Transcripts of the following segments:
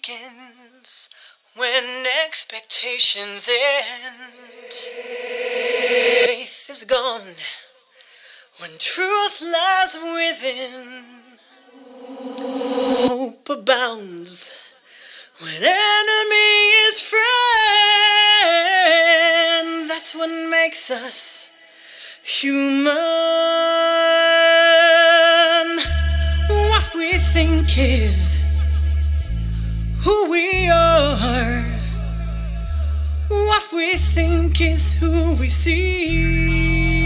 begins when expectations end. Faith is gone when truth lies within. Hope abounds when enemy is friend. That's what makes us human. What we think is who we are. What we think is who we see.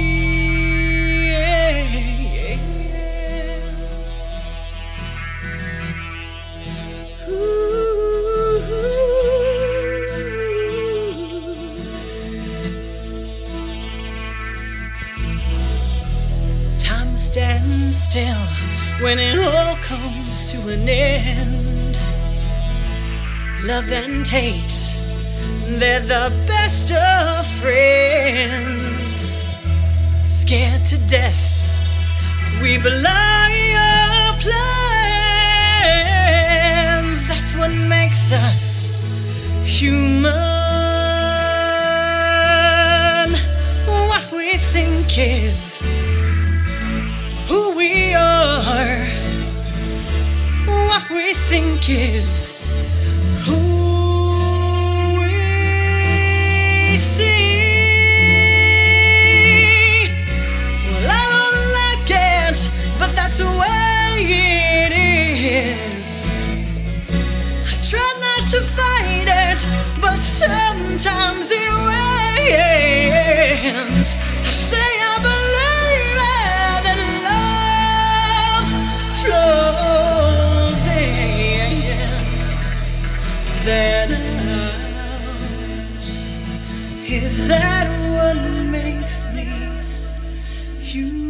Time stands still when it all comes to an end. Love and hate, they're the best of friends. Scared to death, we belie our plans. That's what makes us human. What we think is who we are. What we think is who we see. Well, I don't like it, but that's the way it is. I try not to fight it, but sometimes it wins. I say I believe it, that love flows in. Then out. Is that what makes me human?